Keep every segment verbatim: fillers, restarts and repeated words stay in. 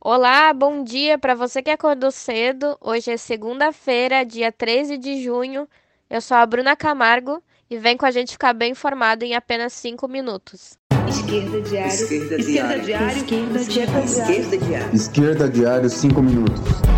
Olá, bom dia para você que acordou cedo. Hoje é segunda-feira, dia treze de junho. Eu sou a Bruna Camargo e vem com a gente ficar bem informado em apenas cinco minutos. Esquerda Diário. Esquerda Esquerda Diário. Diário. Esquerda Diário. Esquerda Diário. Esquerda Diário, cinco minutos.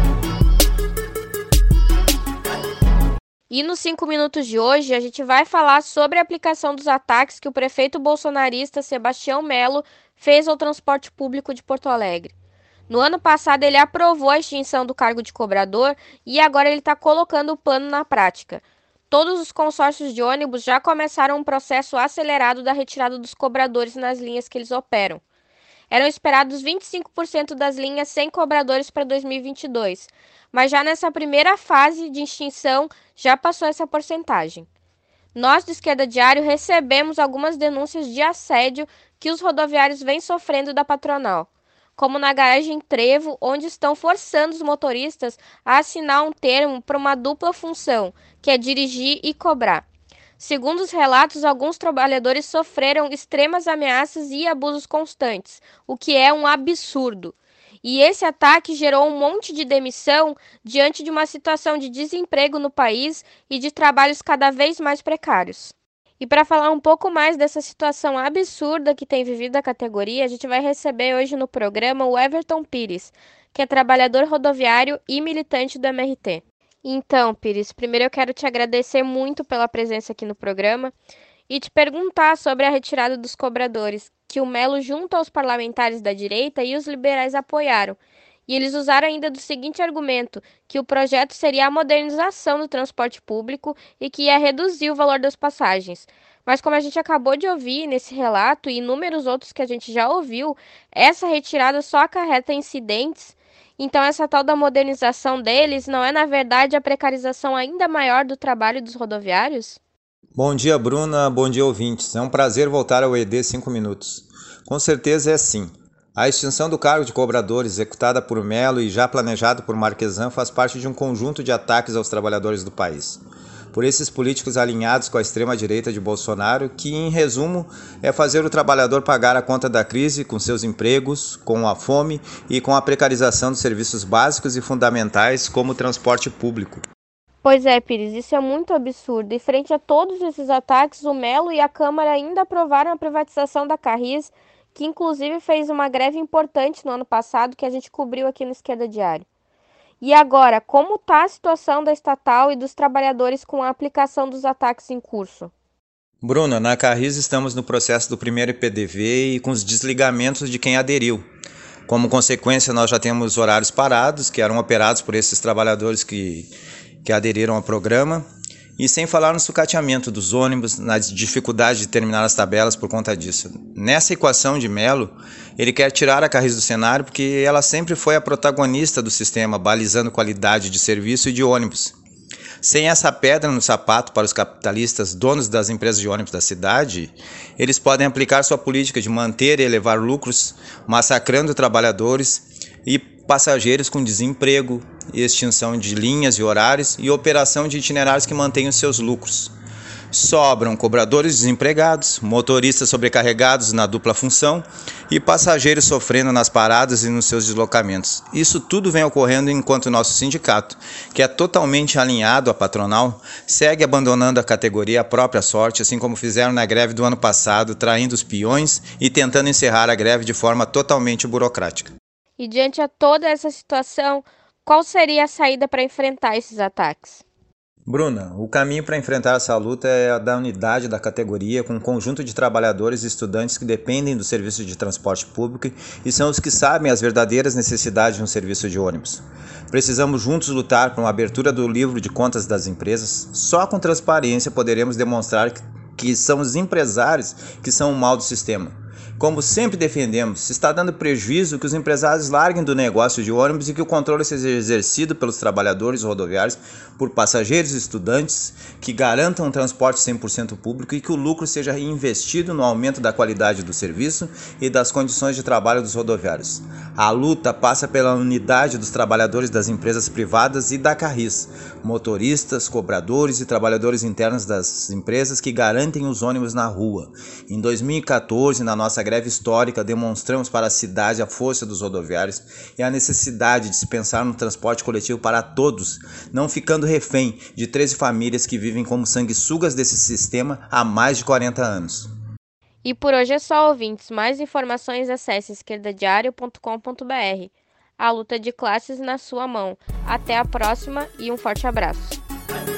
E nos cinco minutos de hoje, a gente vai falar sobre a aplicação dos ataques que o prefeito bolsonarista Sebastião Melo fez ao transporte público de Porto Alegre. No ano passado, ele aprovou a extinção do cargo de cobrador e agora ele está colocando o plano na prática. Todos os consórcios de ônibus já começaram um processo acelerado da retirada dos cobradores nas linhas que eles operam. Eram esperados vinte e cinco por cento das linhas sem cobradores para dois mil e vinte e dois, mas já nessa primeira fase de extinção já passou essa porcentagem. Nós do Esquerda Diário recebemos algumas denúncias de assédio que os rodoviários vêm sofrendo da patronal, como na garagem Trevo, onde estão forçando os motoristas a assinar um termo para uma dupla função, que é dirigir e cobrar. Segundo os relatos, alguns trabalhadores sofreram extremas ameaças e abusos constantes, o que é um absurdo. E esse ataque gerou um monte de demissão diante de uma situação de desemprego no país e de trabalhos cada vez mais precários. E para falar um pouco mais dessa situação absurda que tem vivido a categoria, a gente vai receber hoje no programa o Everton Pires, que é trabalhador rodoviário e militante do M R T. Então, Pires, primeiro eu quero te agradecer muito pela presença aqui no programa e te perguntar sobre a retirada dos cobradores, que o Melo, junto aos parlamentares da direita e os liberais, apoiaram. E eles usaram ainda do seguinte argumento, que o projeto seria a modernização do transporte público e que ia reduzir o valor das passagens. Mas como a gente acabou de ouvir nesse relato e inúmeros outros que a gente já ouviu, essa retirada só acarreta incidentes. Então essa tal da modernização deles não é, na verdade, a precarização ainda maior do trabalho dos rodoviários? Bom dia, Bruna. Bom dia, ouvintes. É um prazer voltar ao E D cinco minutos. Com certeza é sim. A extinção do cargo de cobradores, executada por Melo e já planejado por Marquesan, faz parte de um conjunto de ataques aos trabalhadores do país. Por esses políticos alinhados com a extrema-direita de Bolsonaro, que, em resumo, é fazer o trabalhador pagar a conta da crise com seus empregos, com a fome e com a precarização dos serviços básicos e fundamentais, como o transporte público. Pois é, Pires, isso é muito absurdo. E frente a todos esses ataques, o Melo e a Câmara ainda aprovaram a privatização da Carris, que inclusive fez uma greve importante no ano passado, que a gente cobriu aqui no Esquerda Diário. E agora, como está a situação da estatal e dos trabalhadores com a aplicação dos ataques em curso? Bruna, na Carris estamos no processo do primeiro I P D V e com os desligamentos de quem aderiu. Como consequência, nós já temos horários parados, que eram operados por esses trabalhadores que, que aderiram ao programa. E sem falar no sucateamento dos ônibus, na dificuldade de terminar as tabelas por conta disso. Nessa equação de Melo, ele quer tirar a Carris do cenário porque ela sempre foi a protagonista do sistema, balizando qualidade de serviço e de ônibus. Sem essa pedra no sapato para os capitalistas, donos das empresas de ônibus da cidade, eles podem aplicar sua política de manter e elevar lucros, massacrando trabalhadores e passageiros com desemprego, extinção de linhas e horários e operação de itinerários que mantenham seus lucros. Sobram cobradores desempregados, motoristas sobrecarregados na dupla função e passageiros sofrendo nas paradas e nos seus deslocamentos. Isso tudo vem ocorrendo enquanto o nosso sindicato, que é totalmente alinhado à patronal, segue abandonando a categoria à própria sorte, assim como fizeram na greve do ano passado, traindo os peões e tentando encerrar a greve de forma totalmente burocrática. E diante de toda essa situação, qual seria a saída para enfrentar esses ataques? Bruna, o caminho para enfrentar essa luta é a da unidade da categoria, com um conjunto de trabalhadores e estudantes que dependem do serviço de transporte público e são os que sabem as verdadeiras necessidades de um serviço de ônibus. Precisamos juntos lutar por uma abertura do livro de contas das empresas. Só com transparência poderemos demonstrar que, que são os empresários que são o mal do sistema. Como sempre defendemos, se está dando prejuízo que os empresários larguem do negócio de ônibus e que o controle seja exercido pelos trabalhadores rodoviários, por passageiros e estudantes, que garantam um transporte cem por cento público e que o lucro seja investido no aumento da qualidade do serviço e das condições de trabalho dos rodoviários. A luta passa pela unidade dos trabalhadores das empresas privadas e da Carris, motoristas, cobradores e trabalhadores internos das empresas que garantem os ônibus na rua. Em dois mil e quatorze, na nossa greve histórica, demonstramos para a cidade a força dos rodoviários e a necessidade de se pensar no transporte coletivo para todos, não ficando refém de treze famílias que vivem como sanguessugas desse sistema há mais de quarenta anos. E por hoje é só, ouvintes. Mais informações acesse esquerda diário ponto com ponto b r. A luta de classes na sua mão. Até a próxima e um forte abraço.